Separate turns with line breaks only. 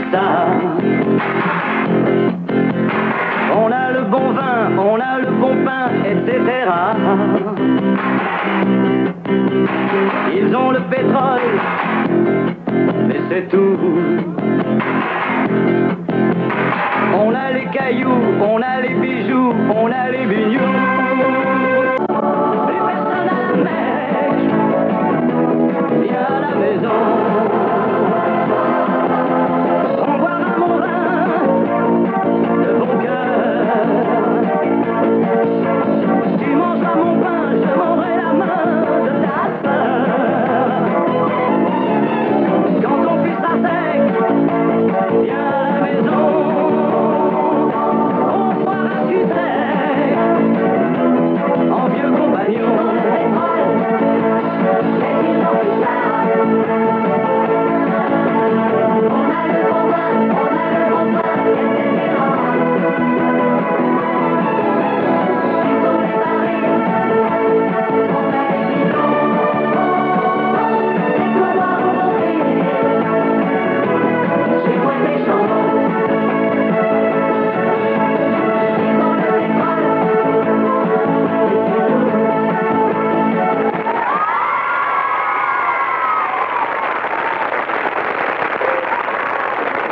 ça. On a le bon vin, on a le bon pain, etc. Ils ont le pétrole, mais c'est tout. On a les cailloux, on a les bijoux, on a les bijoux.